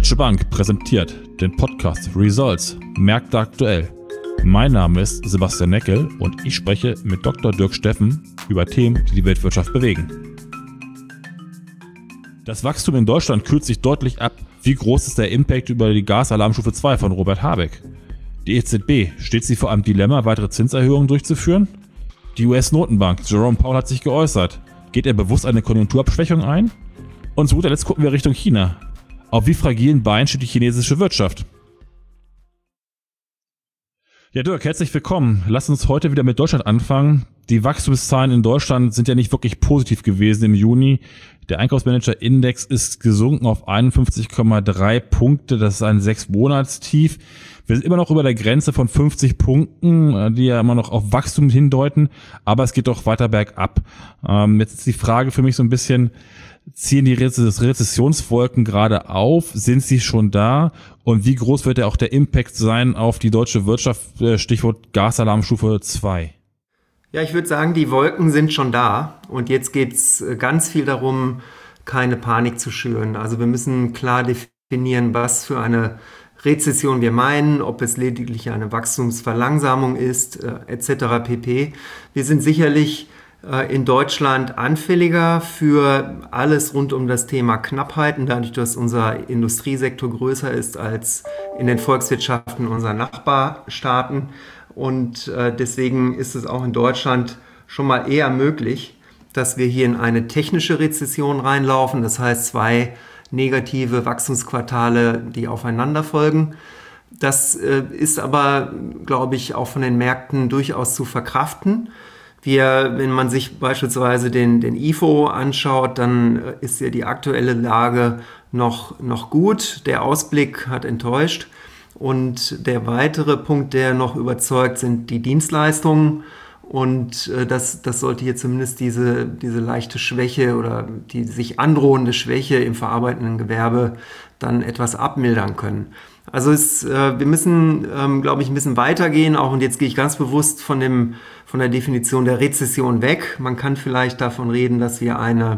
Deutsche Bank präsentiert den Podcast Results Märkte aktuell. Mein Name ist Sebastian Neckel und ich spreche mit Dr. Dirk Steffen über Themen, die die Weltwirtschaft bewegen. Das Wachstum in Deutschland kühlt sich deutlich ab. Wie groß ist der Impact über die Gasalarmstufe 2 von Robert Habeck? Die EZB, steht sie vor einem Dilemma, weitere Zinserhöhungen durchzuführen? Die US-Notenbank, Jerome Powell hat sich geäußert. Geht er bewusst eine Konjunkturabschwächung ein? Und zu guter Letzt gucken wir Richtung China. Auf wie fragilen Beinen steht die chinesische Wirtschaft? Ja, Dirk, herzlich willkommen. Lass uns heute wieder mit Deutschland anfangen. Die Wachstumszahlen in Deutschland sind ja nicht wirklich positiv gewesen im Juni. Der Einkaufsmanager-Index ist gesunken auf 51,3 Punkte. Das ist ein 6-Monats-Tief. Wir sind immer noch über der Grenze von 50 Punkten, die ja immer noch auf Wachstum hindeuten. Aber es geht doch weiter bergab. Jetzt ist die Frage für mich so ein bisschen, ziehen die Rezessionswolken gerade auf? Sind sie schon da? Und wie groß wird ja auch der Impact sein auf die deutsche Wirtschaft? Stichwort Gasalarmstufe 2. Ja, ich würde sagen, die Wolken sind schon da. Und jetzt geht's ganz viel darum, keine Panik zu schüren. Also wir müssen klar definieren, was für eine Rezession wir meinen, ob es lediglich eine Wachstumsverlangsamung ist, etc. pp. Wir sind sicherlich in Deutschland anfälliger für alles rund um das Thema Knappheiten, dadurch, dass unser Industriesektor größer ist als in den Volkswirtschaften unserer Nachbarstaaten. Und deswegen ist es auch in Deutschland schon mal eher möglich, dass wir hier in eine technische Rezession reinlaufen. Das heißt, 2 negative Wachstumsquartale, die aufeinander folgen. Das ist aber, glaube ich, auch von den Märkten durchaus zu verkraften. Wenn man sich beispielsweise den IFO anschaut, dann ist ja die aktuelle Lage noch gut. Der Ausblick hat enttäuscht. Und der weitere Punkt, der noch überzeugt, sind die Dienstleistungen. Und das sollte hier zumindest diese leichte Schwäche oder die sich androhende Schwäche im verarbeitenden Gewerbe dann etwas abmildern können. Also wir müssen, glaube ich, ein bisschen weitergehen auch. Und jetzt gehe ich ganz bewusst von der Definition der Rezession weg. Man kann vielleicht davon reden, dass wir eine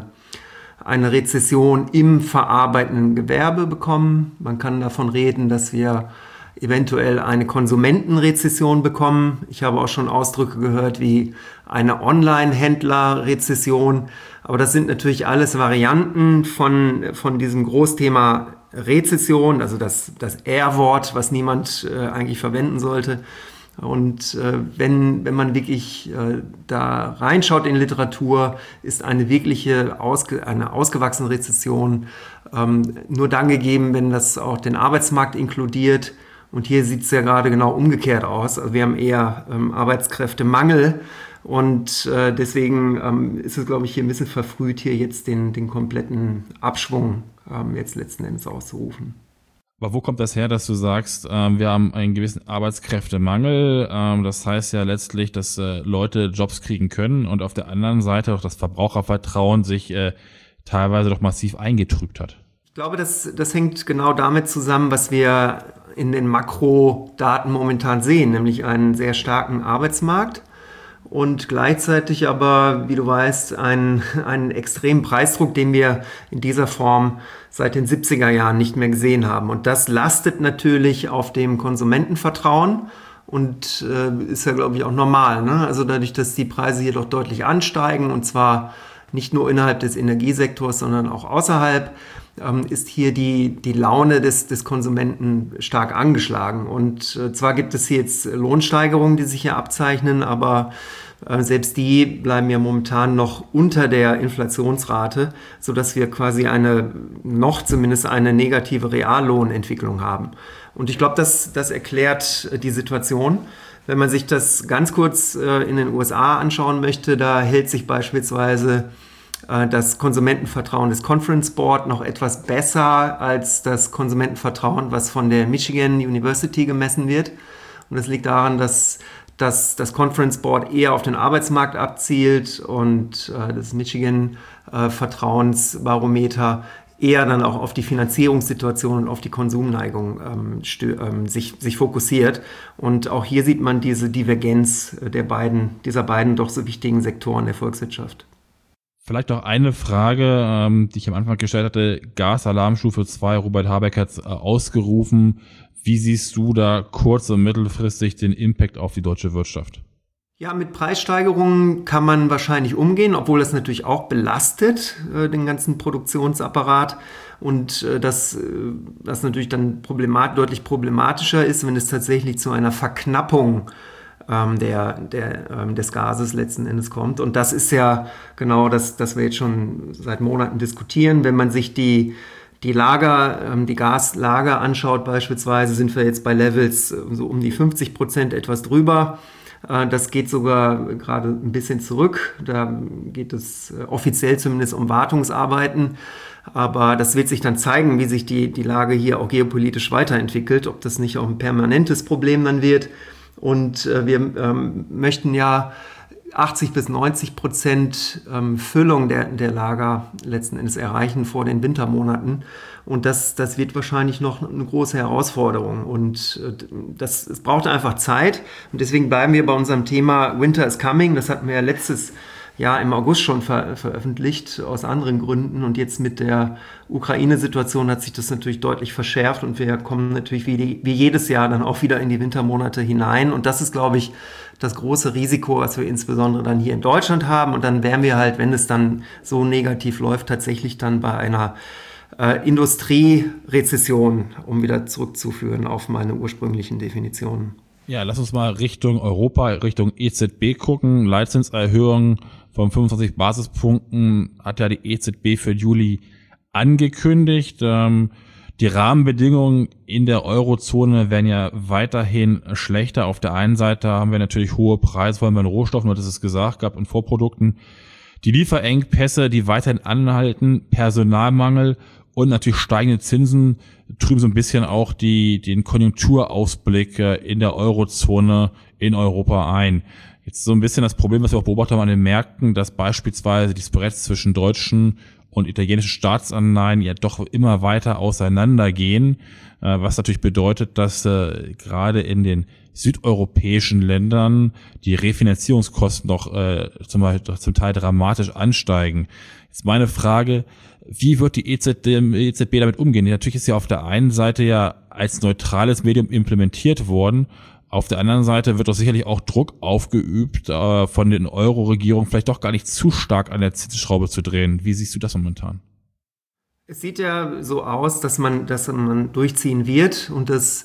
Rezession im verarbeitenden Gewerbe bekommen. Man kann davon reden, dass wir eventuell eine Konsumentenrezession bekommen. Ich habe auch schon Ausdrücke gehört wie eine Online-Händler-Rezession. Aber das sind natürlich alles Varianten von diesem Großthema Rezession, also das R-Wort, was niemand eigentlich verwenden sollte. Und wenn man wirklich da reinschaut in Literatur, ist eine wirkliche eine ausgewachsene Rezession nur dann gegeben, wenn das auch den Arbeitsmarkt inkludiert. Und hier sieht es ja gerade genau umgekehrt aus. Also wir haben eher Arbeitskräftemangel und deswegen ist es, glaube ich, hier ein bisschen verfrüht, hier jetzt den kompletten Abschwung jetzt letzten Endes auszurufen. Aber wo kommt das her, dass du sagst, wir haben einen gewissen Arbeitskräftemangel? Das heißt ja letztlich, dass Leute Jobs kriegen können und auf der anderen Seite auch das Verbrauchervertrauen sich teilweise doch massiv eingetrübt hat. Ich glaube, das hängt genau damit zusammen, was wir in den Makrodaten momentan sehen, nämlich einen sehr starken Arbeitsmarkt und gleichzeitig aber, wie du weißt, einen extremen Preisdruck, den wir in dieser Form seit den 70er Jahren nicht mehr gesehen haben. Und das lastet natürlich auf dem Konsumentenvertrauen und ist ja, glaube ich, auch normal, ne? Also dadurch, dass die Preise hier doch deutlich ansteigen und zwar nicht nur innerhalb des Energiesektors, sondern auch außerhalb, ist hier die Laune des Konsumenten stark angeschlagen. Und zwar gibt es hier jetzt Lohnsteigerungen, die sich hier abzeichnen, aber selbst die bleiben ja momentan noch unter der Inflationsrate, sodass wir quasi zumindest eine negative Reallohnentwicklung haben. Und ich glaube, das erklärt die Situation. Wenn man sich das ganz kurz in den USA anschauen möchte, da hält sich beispielsweise das Konsumentenvertrauen des Conference Board noch etwas besser als das Konsumentenvertrauen, was von der Michigan University gemessen wird. Und das liegt daran, dass das Conference Board eher auf den Arbeitsmarkt abzielt und das Michigan Vertrauensbarometer eher dann auch auf die Finanzierungssituation und auf die Konsumneigung sich fokussiert. Und auch hier sieht man diese Divergenz dieser beiden doch so wichtigen Sektoren der Volkswirtschaft. Vielleicht noch eine Frage, die ich am Anfang gestellt hatte. Gasalarmstufe 2, Robert Habeck hat es ausgerufen. Wie siehst du da kurz- und mittelfristig den Impact auf die deutsche Wirtschaft? Ja, mit Preissteigerungen kann man wahrscheinlich umgehen, obwohl das natürlich auch belastet, den ganzen Produktionsapparat. Und das natürlich dann deutlich problematischer ist, wenn es tatsächlich zu einer Verknappung des Gases letzten Endes kommt. Und das ist ja genau das wir jetzt schon seit Monaten diskutieren. Wenn man sich die Gaslager anschaut beispielsweise, sind wir jetzt bei Levels so um die 50%, etwas drüber. Das geht sogar gerade ein bisschen zurück. Da geht es offiziell zumindest um Wartungsarbeiten. Aber das wird sich dann zeigen, wie sich die Lage hier auch geopolitisch weiterentwickelt, ob das nicht auch ein permanentes Problem dann wird. Und wir möchten ja 80-90% Füllung der Lager letzten Endes erreichen vor den Wintermonaten. Und das wird wahrscheinlich noch eine große Herausforderung. Und es braucht einfach Zeit. Und deswegen bleiben wir bei unserem Thema Winter is coming. Das hatten wir ja letztes Jahr im August schon veröffentlicht, aus anderen Gründen. Und jetzt mit der Ukraine-Situation hat sich das natürlich deutlich verschärft. Und wir kommen natürlich wie jedes Jahr dann auch wieder in die Wintermonate hinein. Und das ist, glaube ich, das große Risiko, was wir insbesondere dann hier in Deutschland haben. Und dann wären wir halt, wenn es dann so negativ läuft, tatsächlich dann bei einer Industrierezession, um wieder zurückzuführen auf meine ursprünglichen Definitionen. Ja, lass uns mal Richtung Europa, Richtung EZB gucken. Leitzinserhöhung von 25 Basispunkten hat ja die EZB für Juli angekündigt. Die Rahmenbedingungen in der Eurozone werden ja weiterhin schlechter. Auf der einen Seite haben wir natürlich hohe Preise, vor allem bei den Rohstoffen, du hattest es gesagt, gab und Vorprodukten. Die Lieferengpässe, die weiterhin anhalten, Personalmangel und natürlich steigende Zinsen trüben so ein bisschen auch den Konjunkturausblick in der Eurozone in Europa ein. Jetzt so ein bisschen das Problem, was wir auch beobachtet haben an den Märkten, dass beispielsweise die Spreads zwischen deutschen und italienischen Staatsanleihen ja doch immer weiter auseinandergehen, was natürlich bedeutet, dass gerade in den südeuropäischen Ländern die Refinanzierungskosten doch zum Teil dramatisch ansteigen. Jetzt meine Frage, wie wird die EZB damit umgehen? Natürlich ist sie auf der einen Seite ja als neutrales Medium implementiert worden. Auf der anderen Seite wird doch sicherlich auch Druck aufgeübt, von den Euro-Regierungen vielleicht doch gar nicht zu stark an der Zinsschraube zu drehen. Wie siehst du das momentan? Es sieht ja so aus, dass man durchziehen wird, und das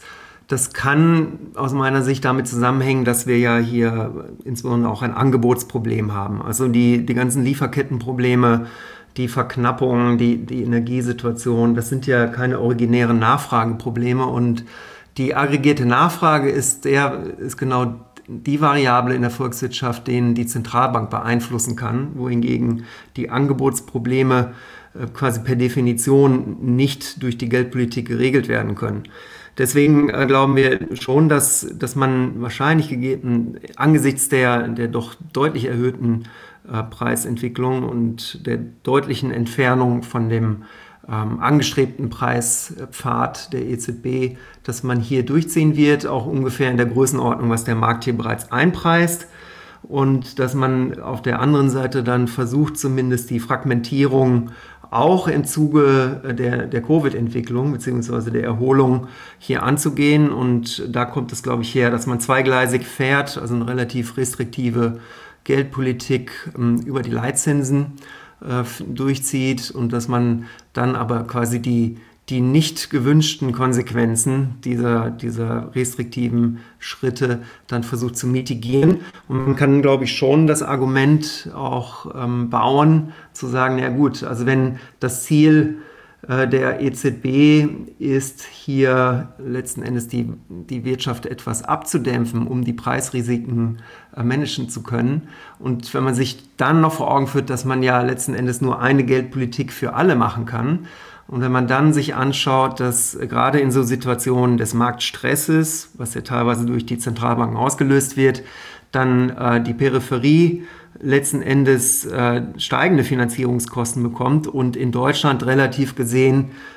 kann aus meiner Sicht damit zusammenhängen, dass wir ja hier insbesondere auch ein Angebotsproblem haben. Also die ganzen Lieferkettenprobleme, die Verknappung, die Energiesituation, das sind ja keine originären Nachfrageprobleme, und die aggregierte Nachfrage ist genau die Variable in der Volkswirtschaft, den die Zentralbank beeinflussen kann, wohingegen die Angebotsprobleme quasi per Definition nicht durch die Geldpolitik geregelt werden können. Deswegen glauben wir schon, dass man wahrscheinlich angesichts der doch deutlich erhöhten Preisentwicklung und der deutlichen Entfernung von dem angestrebten Preispfad der EZB, dass man hier durchziehen wird, auch ungefähr in der Größenordnung, was der Markt hier bereits einpreist, und dass man auf der anderen Seite dann versucht, zumindest die Fragmentierung auch im Zuge der Covid-Entwicklung bzw. der Erholung hier anzugehen. Und da kommt es, glaube ich, her, dass man zweigleisig fährt, also eine relativ restriktive Geldpolitik über die Leitzinsen durchzieht, und dass man dann aber quasi die nicht gewünschten Konsequenzen dieser restriktiven Schritte dann versucht zu mitigieren. Und man kann, glaube ich, schon das Argument auch bauen, zu sagen, ja gut, also wenn das Ziel der EZB ist, hier letzten Endes die Wirtschaft etwas abzudämpfen, um die Preisrisiken managen zu können. Und wenn man sich dann noch vor Augen führt, dass man ja letzten Endes nur eine Geldpolitik für alle machen kann, und wenn man dann sich anschaut, dass gerade in so Situationen des Marktstresses, was ja teilweise durch die Zentralbanken ausgelöst wird, dann die Peripherie letzten Endes steigende Finanzierungskosten bekommt und in Deutschland relativ gesehen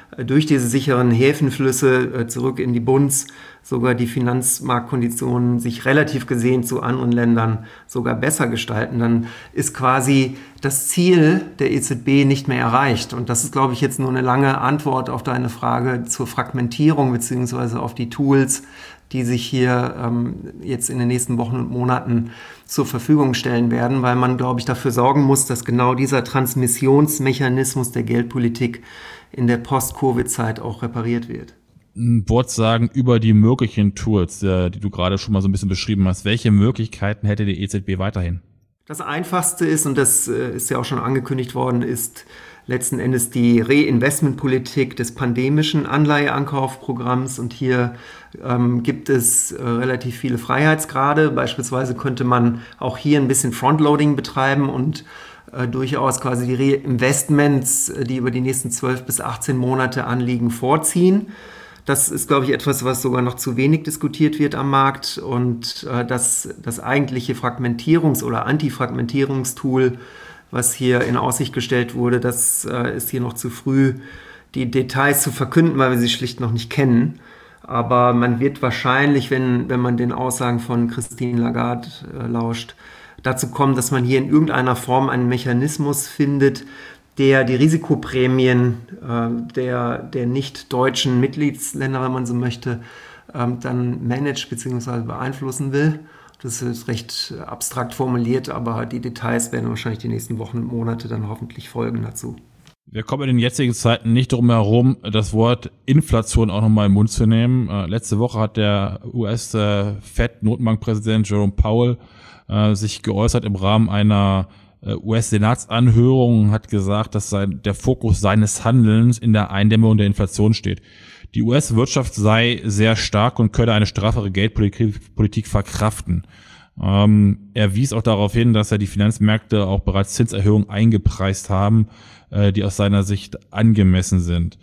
durch diese sicheren Häfenflüsse zurück in die Bunds sogar die Finanzmarktkonditionen sich relativ gesehen zu anderen Ländern sogar besser gestalten, dann ist quasi das Ziel der EZB nicht mehr erreicht. Und das ist, glaube ich, jetzt nur eine lange Antwort auf deine Frage zur Fragmentierung beziehungsweise auf die Tools, die sich hier jetzt in den nächsten Wochen und Monaten zur Verfügung stellen werden, weil man, glaube ich, dafür sorgen muss, dass genau dieser Transmissionsmechanismus der Geldpolitik in der Post-Covid-Zeit auch repariert wird. Ein Wort sagen über die möglichen Tools, die du gerade schon mal so ein bisschen beschrieben hast. Welche Möglichkeiten hätte die EZB weiterhin? Das Einfachste ist, und das ist ja auch schon angekündigt worden, ist letzten Endes die Reinvestmentpolitik des pandemischen Anleiheankaufprogramms. Und hier gibt es relativ viele Freiheitsgrade. Beispielsweise könnte man auch hier ein bisschen Frontloading betreiben und durchaus quasi die Reinvestments, die über die nächsten 12 bis 18 Monate anliegen, vorziehen. Das ist, glaube ich, etwas, was sogar noch zu wenig diskutiert wird am Markt. Und das eigentliche Fragmentierungs- oder Antifragmentierungstool, was hier in Aussicht gestellt wurde, das ist hier noch zu früh, die Details zu verkünden, weil wir sie schlicht noch nicht kennen. Aber man wird wahrscheinlich, wenn man den Aussagen von Christine Lagarde lauscht, dazu kommen, dass man hier in irgendeiner Form einen Mechanismus findet, der die Risikoprämien der nicht deutschen Mitgliedsländer, wenn man so möchte, dann managt bzw. beeinflussen will. Das ist recht abstrakt formuliert, aber die Details werden wahrscheinlich die nächsten Wochen und Monate dann hoffentlich folgen dazu. Wir kommen in den jetzigen Zeiten nicht drum herum, das Wort Inflation auch nochmal im Mund zu nehmen. Letzte Woche hat der US-Fed-Notenbankpräsident Jerome Powell sich geäußert im Rahmen einer US-Senatsanhörung, hat gesagt, dass der Fokus seines Handelns in der Eindämmung der Inflation steht. Die US-Wirtschaft sei sehr stark und könne eine straffere Geldpolitik verkraften. Er wies auch darauf hin, dass die Finanzmärkte auch bereits Zinserhöhungen eingepreist haben, die aus seiner Sicht angemessen sind.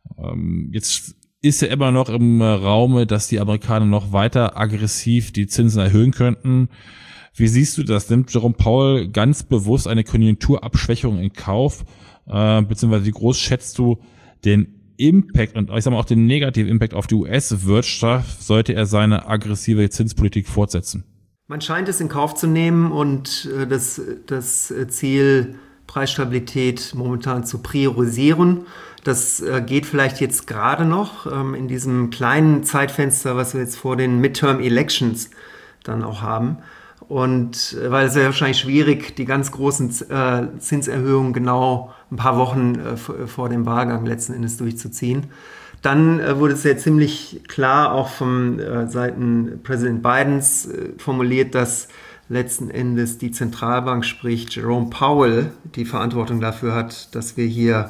Jetzt ist ja immer noch im Raume, dass die Amerikaner noch weiter aggressiv die Zinsen erhöhen könnten. Wie siehst du das? Nimmt Jerome Powell ganz bewusst eine Konjunkturabschwächung in Kauf? Beziehungsweise wie groß schätzt du den Impact und ich sag mal auch den negativen Impact auf die US-Wirtschaft, sollte er seine aggressive Zinspolitik fortsetzen? Man scheint es in Kauf zu nehmen und das Ziel Preisstabilität momentan zu priorisieren. Das geht vielleicht jetzt gerade noch in diesem kleinen Zeitfenster, was wir jetzt vor den Midterm-Elections dann auch haben. Und weil es ja wahrscheinlich schwierig, die ganz großen Zinserhöhungen genau ein paar Wochen vor dem Wahlgang letzten Endes durchzuziehen. Dann wurde es ja ziemlich klar auch von Seiten Präsident Bidens formuliert, dass letzten Endes die Zentralbank, sprich Jerome Powell, die Verantwortung dafür hat, dass wir hier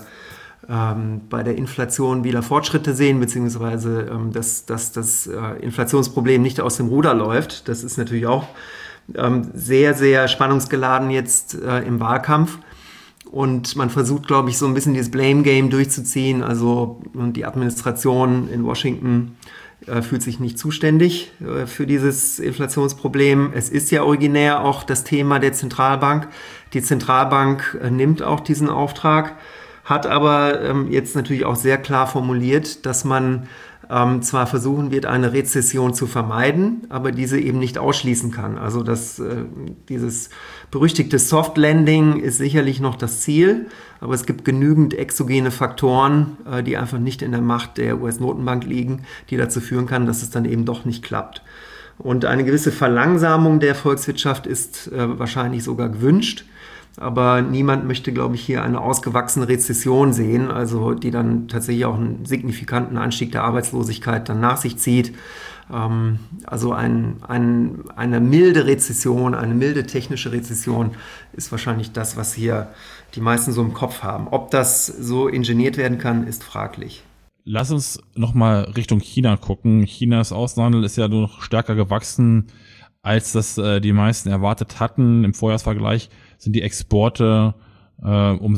bei der Inflation wieder Fortschritte sehen, beziehungsweise dass das Inflationsproblem nicht aus dem Ruder läuft. Das ist natürlich auch sehr, sehr spannungsgeladen jetzt im Wahlkampf. Und man versucht, glaube ich, so ein bisschen dieses Blame-Game durchzuziehen. Also die Administration in Washington fühlt sich nicht zuständig für dieses Inflationsproblem. Es ist ja originär auch das Thema der Zentralbank. Die Zentralbank nimmt auch diesen Auftrag, hat aber jetzt natürlich auch sehr klar formuliert, dass man zwar versuchen wird, eine Rezession zu vermeiden, aber diese eben nicht ausschließen kann. Also dieses berüchtigte Soft Landing ist sicherlich noch das Ziel, aber es gibt genügend exogene Faktoren, die einfach nicht in der Macht der US-Notenbank liegen, die dazu führen kann, dass es dann eben doch nicht klappt. Und eine gewisse Verlangsamung der Volkswirtschaft ist wahrscheinlich sogar gewünscht. Aber niemand möchte, glaube ich, hier eine ausgewachsene Rezession sehen, also die dann tatsächlich auch einen signifikanten Anstieg der Arbeitslosigkeit dann nach sich zieht. Also eine milde Rezession, eine milde technische Rezession ist wahrscheinlich das, was hier die meisten so im Kopf haben. Ob das so ingeniert werden kann, ist fraglich. Lass uns nochmal Richtung China gucken. Chinas Außenhandel ist ja noch stärker gewachsen, als das die meisten erwartet hatten. Im Vorjahresvergleich sind die Exporte um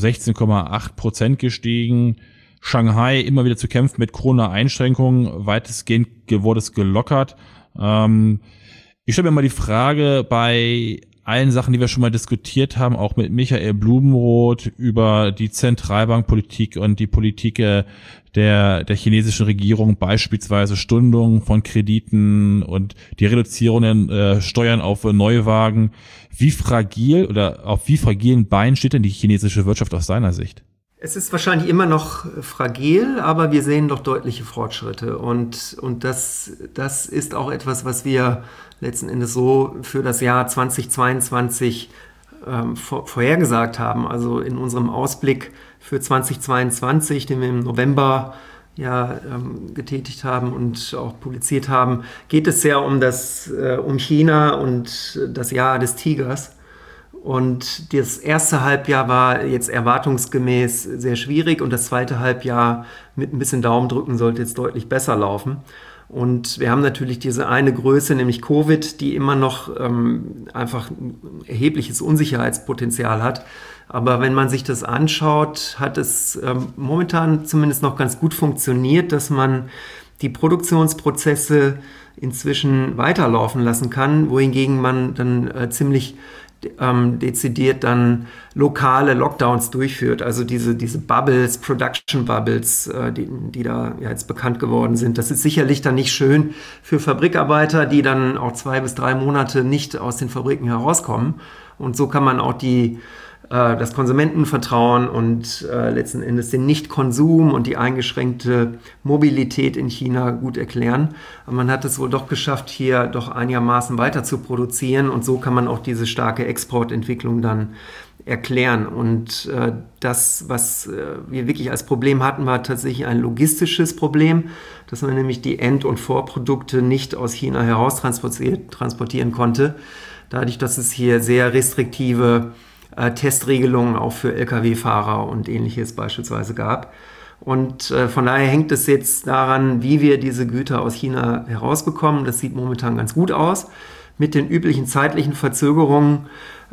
16,8% gestiegen. Shanghai immer wieder zu kämpfen mit Corona-Einschränkungen. Weitestgehend wurde es gelockert. Ich stelle mir mal die Frage, bei allen Sachen, die wir schon mal diskutiert haben, auch mit Michael Blumenroth über die Zentralbankpolitik und die Politik der chinesischen Regierung, beispielsweise Stundung von Krediten und die Reduzierung der Steuern auf Neuwagen. Wie fragil oder auf wie fragilen Beinen steht denn die chinesische Wirtschaft aus seiner Sicht? Es ist wahrscheinlich immer noch fragil, aber wir sehen doch deutliche Fortschritte. Und das ist auch etwas, was wir letzten Endes so für das Jahr 2022 vorhergesagt haben. Also in unserem Ausblick für 2022, den wir im November getätigt haben und auch publiziert haben, geht es ja um China und das Jahr des Tigers. Und das erste Halbjahr war jetzt erwartungsgemäß sehr schwierig und das zweite Halbjahr mit ein bisschen Daumendrücken sollte jetzt deutlich besser laufen. Und wir haben natürlich diese eine Größe, nämlich Covid, die immer noch einfach ein erhebliches Unsicherheitspotenzial hat. Aber wenn man sich das anschaut, hat es momentan zumindest noch ganz gut funktioniert, dass man die Produktionsprozesse inzwischen weiterlaufen lassen kann, wohingegen man dann ziemlich dezidiert dann lokale Lockdowns durchführt. Also diese Bubbles, Production Bubbles, die da jetzt bekannt geworden sind. Das ist sicherlich dann nicht schön für Fabrikarbeiter, die dann auch 2 bis 3 Monate nicht aus den Fabriken herauskommen. Und so kann man auch das Konsumentenvertrauen und letzten Endes den Nichtkonsum und die eingeschränkte Mobilität in China gut erklären. Aber man hat es wohl doch geschafft, hier doch einigermaßen weiter zu produzieren und so kann man auch diese starke Exportentwicklung dann erklären. Und das, was wir wirklich als Problem hatten, war tatsächlich ein logistisches Problem, dass man nämlich die End- und Vorprodukte nicht aus China heraus transportieren konnte. Dadurch, dass es hier sehr restriktive Testregelungen auch für Lkw-Fahrer und Ähnliches beispielsweise gab. Und von daher hängt es jetzt daran, wie wir diese Güter aus China herausbekommen. Das sieht momentan ganz gut aus. Mit den üblichen zeitlichen Verzögerungen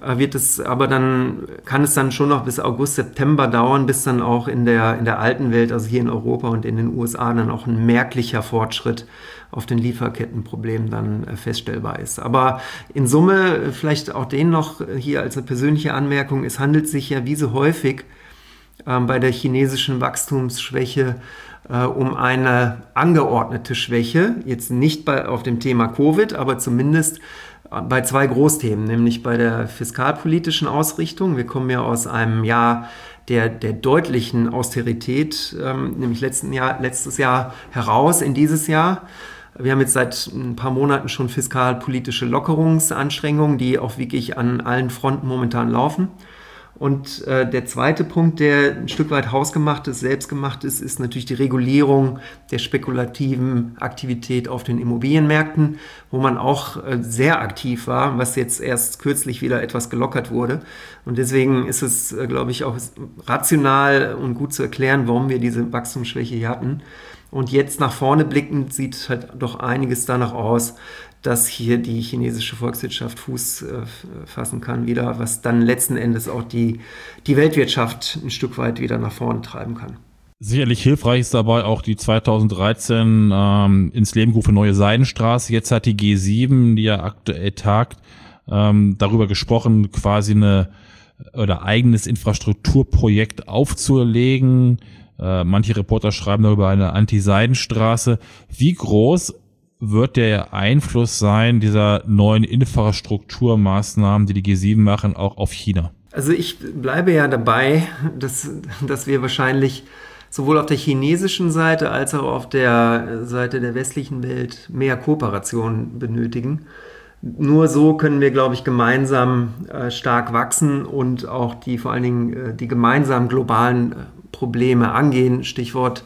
kann es dann schon noch bis August, September dauern, bis dann auch in der alten Welt, also hier in Europa und in den USA, dann auch ein merklicher Fortschritt auf den Lieferkettenproblemen dann feststellbar ist. Aber in Summe, vielleicht auch den noch hier als eine persönliche Anmerkung, es handelt sich ja wie so häufig bei der chinesischen Wachstumsschwäche um eine angeordnete Schwäche, jetzt nicht auf dem Thema Covid, aber zumindest bei 2 Großthemen, nämlich bei der fiskalpolitischen Ausrichtung. Wir kommen ja aus einem Jahr der deutlichen Austerität, nämlich letztes Jahr heraus in dieses Jahr. Wir haben jetzt seit ein paar Monaten schon fiskalpolitische Lockerungsanstrengungen, die auch wirklich an allen Fronten momentan laufen. Und der zweite Punkt, der ein Stück weit hausgemacht ist, selbstgemacht ist natürlich die Regulierung der spekulativen Aktivität auf den Immobilienmärkten, wo man auch sehr aktiv war, was jetzt erst kürzlich wieder etwas gelockert wurde. Und deswegen ist es, glaube ich, auch rational und gut zu erklären, warum wir diese Wachstumsschwäche hier hatten. Und jetzt nach vorne blickend sieht halt doch einiges danach aus, dass hier die chinesische Volkswirtschaft Fuß fassen kann wieder, was dann letzten Endes auch die Weltwirtschaft ein Stück weit wieder nach vorne treiben kann. Sicherlich hilfreich ist dabei auch die 2013 ins Leben gerufene neue Seidenstraße. Jetzt hat die G7, die ja aktuell tagt, darüber gesprochen, quasi eigenes Infrastrukturprojekt aufzulegen. Manche Reporter schreiben darüber eine Anti-Seidenstraße. Wie groß wird der Einfluss sein dieser neuen Infrastrukturmaßnahmen, die G7 machen, auch auf China? Also ich bleibe ja dabei, dass wir wahrscheinlich sowohl auf der chinesischen Seite als auch auf der Seite der westlichen Welt mehr Kooperation benötigen. Nur so können wir, glaube ich, gemeinsam stark wachsen und auch vor allen Dingen die gemeinsamen globalen Probleme angehen. Stichwort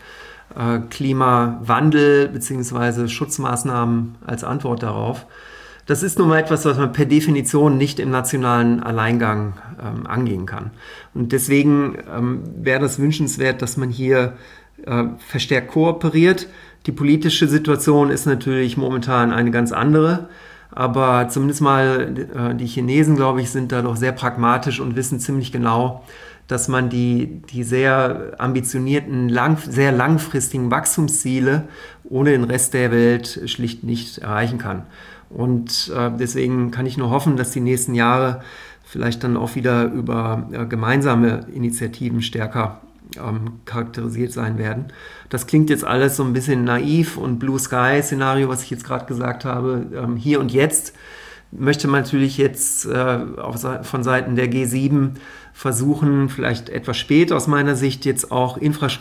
Klimawandel bzw. Schutzmaßnahmen als Antwort darauf. Das ist nun mal etwas, was man per Definition nicht im nationalen Alleingang angehen kann. Und deswegen wäre das wünschenswert, dass man hier verstärkt kooperiert. Die politische Situation ist natürlich momentan eine ganz andere. Aber zumindest mal die Chinesen, glaube ich, sind da doch sehr pragmatisch und wissen ziemlich genau, dass man die sehr ambitionierten, sehr langfristigen Wachstumsziele ohne den Rest der Welt schlicht nicht erreichen kann. Und deswegen kann ich nur hoffen, dass die nächsten Jahre vielleicht dann auch wieder über gemeinsame Initiativen stärker charakterisiert sein werden. Das klingt jetzt alles so ein bisschen naiv und Blue Sky Szenario, was ich jetzt gerade gesagt habe. Hier und jetzt möchte man natürlich jetzt von Seiten der G7 versuchen, vielleicht etwas spät aus meiner Sicht jetzt auch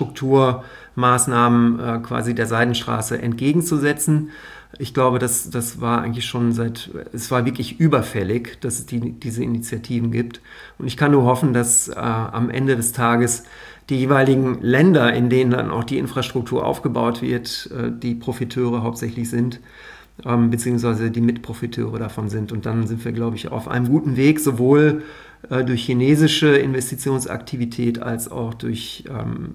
Infrastrukturmaßnahmen quasi der Seidenstraße entgegenzusetzen. Ich glaube, das war eigentlich schon es war wirklich überfällig, dass es diese Initiativen gibt. Und ich kann nur hoffen, dass am Ende des Tages die jeweiligen Länder, in denen dann auch die Infrastruktur aufgebaut wird, die Profiteure hauptsächlich sind, beziehungsweise die Mitprofiteure davon sind. Und dann sind wir, glaube ich, auf einem guten Weg, sowohl durch chinesische Investitionsaktivität als auch durch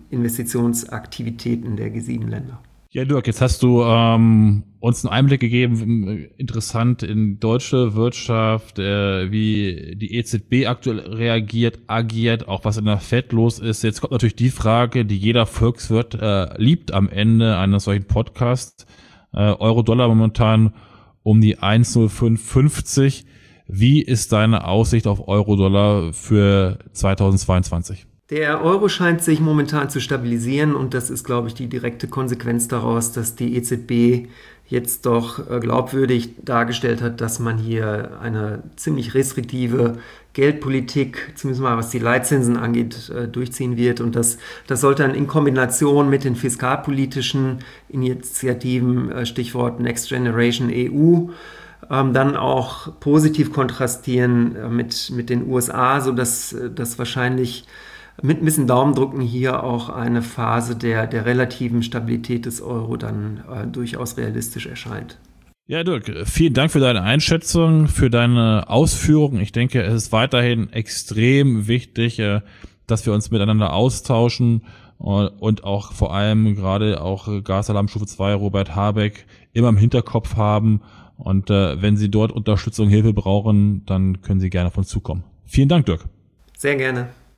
Investitionsaktivitäten der G7-Länder. Ja, Dirk, jetzt hast du uns einen Einblick gegeben, interessant in deutsche Wirtschaft, wie die EZB aktuell agiert, auch was in der FED los ist. Jetzt kommt natürlich die Frage, die jeder Volkswirt liebt am Ende eines solchen Podcasts. Euro-Dollar momentan um die 1,0550. Wie ist deine Aussicht auf Euro-Dollar für 2022? Der Euro scheint sich momentan zu stabilisieren und das ist, glaube ich, die direkte Konsequenz daraus, dass die EZB jetzt doch glaubwürdig dargestellt hat, dass man hier eine ziemlich restriktive Geldpolitik, zumindest mal was die Leitzinsen angeht, durchziehen wird. Und das sollte dann in Kombination mit den fiskalpolitischen Initiativen, Stichwort Next Generation EU, dann auch positiv kontrastieren mit den USA, sodass das wahrscheinlich mit ein bisschen Daumendrücken hier auch eine Phase der relativen Stabilität des Euro dann durchaus realistisch erscheint. Ja, Dirk, vielen Dank für deine Einschätzung, für deine Ausführungen. Ich denke, es ist weiterhin extrem wichtig, dass wir uns miteinander austauschen und auch vor allem gerade auch Gasalarmstufe 2, Robert Habeck, immer im Hinterkopf haben. Und wenn Sie dort Unterstützung, Hilfe brauchen, dann können Sie gerne auf uns zukommen. Vielen Dank, Dirk. Sehr gerne.